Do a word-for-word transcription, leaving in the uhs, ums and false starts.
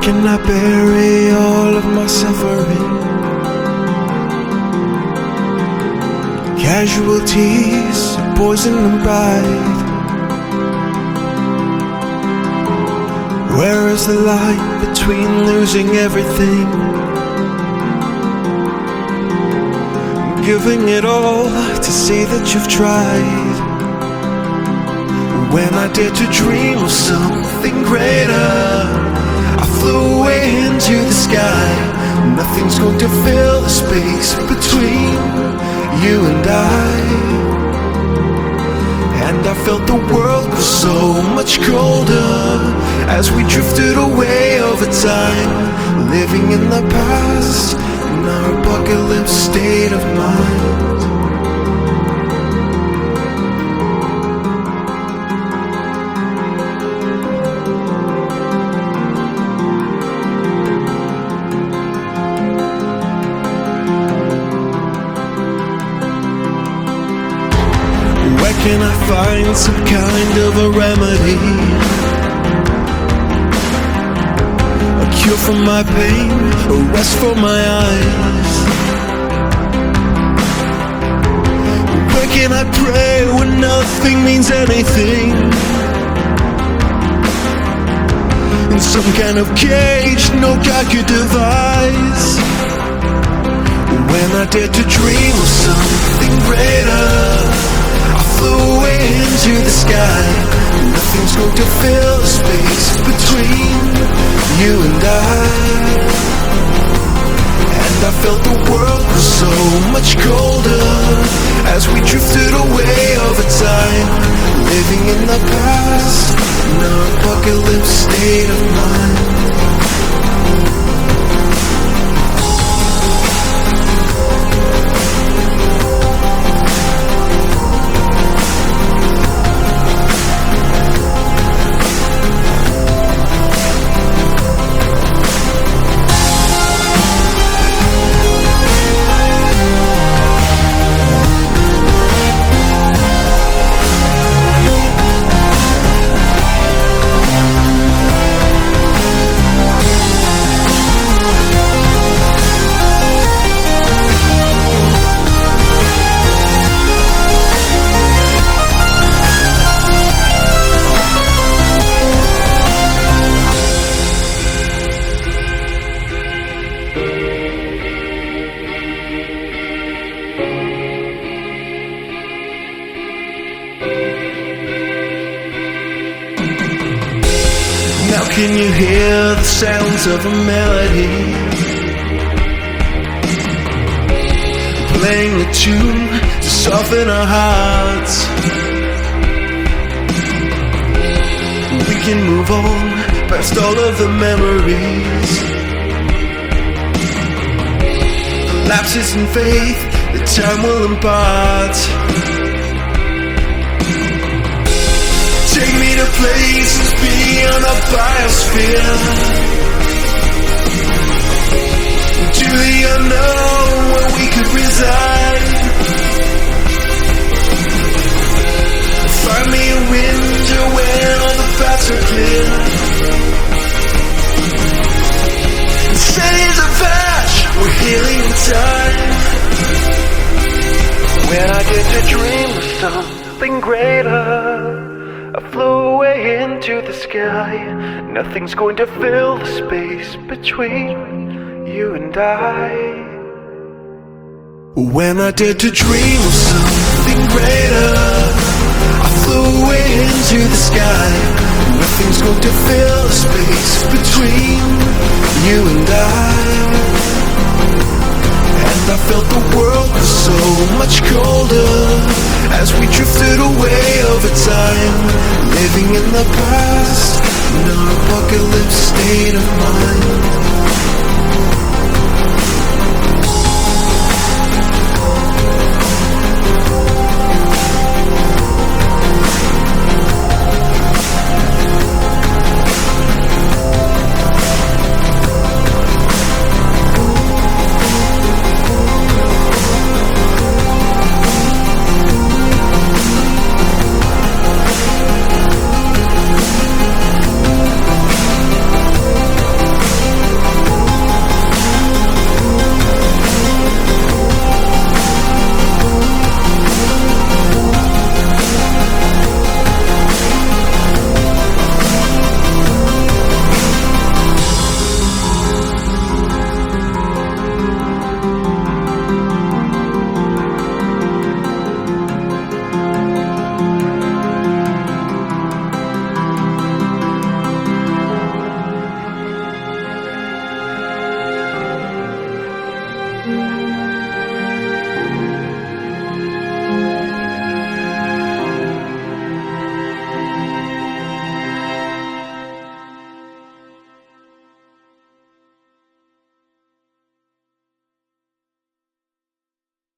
can I bury all of my suffering? Casualties, poison and pride. Where is the line between losing everything, giving it all to say that you've tried? When I dared to dream of something greater, I flew away into the sky. Nothing's going to fill the space between you and I. And I felt the world grow so much colder as we drifted away over time, living in the past in our apocalypse state of mind. Where can I find some kind of a remedy, a cure for my pain, a rest for my eyes? Where can I pray when nothing means anything, in some kind of cage no God could devise? When I dared to dream of something greater, I flew away into the sky. Nothing's going to fill the space between you and I. And I felt the world grow so much colder as we drifted away over time, living in the past in our apocalypse state of mind. Now can you hear the sounds of a melody, playing a tune to soften our hearts? We can move on past all of the memories, the lapses in faith that time will impart. Take me to places beyond the biosphere, to the unknown where we could reside. Find me a window where all the paths are clear. Cities of ash, we're healing in time. When I get to dream of something greater, I flew away into the sky. Nothing's going to fill the space between you and I. When I dared to dream of something greater, I flew away into the sky. Nothing's going to fill the space between you and I. And I felt the world grow so much colder as we drifted away over time, living in the past in our apocalypse state of mind.